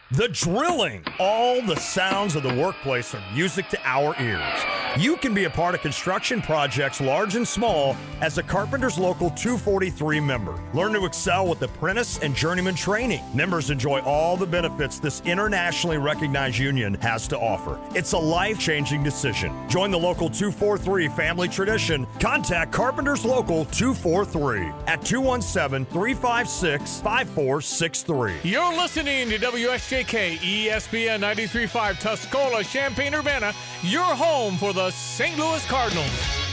The drilling. All the sounds of the workplace are music to our ears. You can be a part of construction projects large and small as a Carpenters Local two forty-three member. Learn to excel with apprentice and journeyman training. Members enjoy all the benefits this internationally recognized union has to offer. It's a life-changing decision. Join the Local two forty-three family tradition. Contact Carpenters Local two forty-three at two one seven, three five six, five four six three. You're listening to W S J K E S P N ninety-three point five Tuscola, Champaign-Urbana, your home for the Saint Louis Cardinals.